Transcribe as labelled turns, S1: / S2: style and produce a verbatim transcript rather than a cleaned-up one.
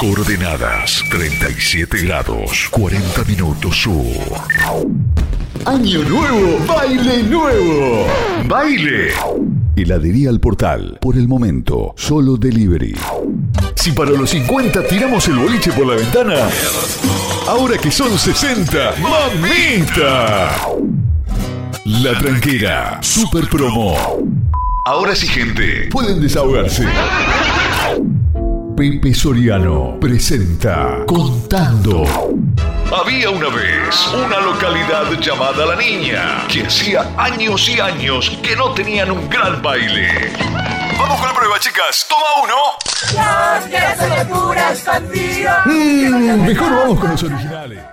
S1: Coordenadas treinta y siete grados, cuarenta minutos sur.
S2: Año nuevo, baile nuevo.
S1: ¡Baile!
S2: Heladería Al Portal. Por el momento, solo delivery.
S1: Si para los cincuenta tiramos el boliche por la ventana, ahora que son sesenta, ¡mamita! La Tranquera, super promo. Ahora sí, gente, pueden desahogarse. Pepe Soriano presenta Contando. Había una vez una localidad llamada La Niña que hacía años y años que no tenían un gran baile. Vamos con la prueba, chicas. Toma uno.
S3: Los que se le pura escondido.
S2: Mm, mejor vamos con los originales.